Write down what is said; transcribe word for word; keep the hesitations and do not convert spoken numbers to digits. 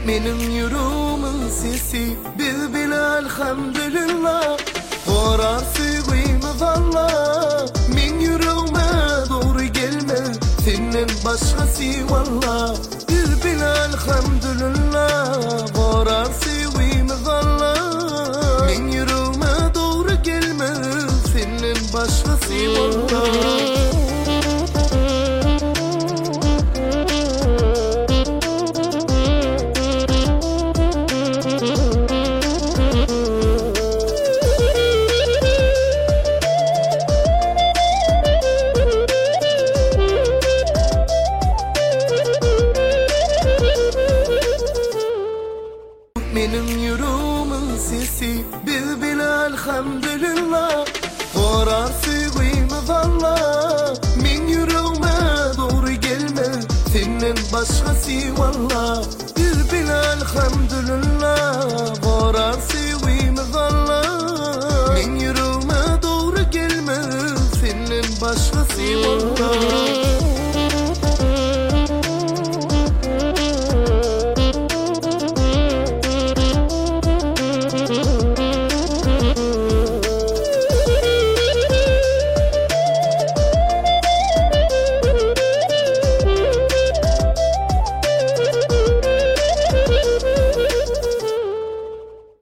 Benim yüreğimin sesi bülbül elhamdülillah. Varar sevgimi valla. Men yüreğime doğru gelme, senden başkası valla. Bülbül elhamdülillah. Varar sevgimi valla. Men yüreğime doğru gelme, senden başkası valla. Benim yüreğimin sesi bülbül elhamdülillah. Varar sevgimi valla. Men yüreğime doğru gelme, senden başkası valla. Bülbül elhamdülillah. Varar sevgimi valla. Men yüreğime doğru gelme, senden başkası valla.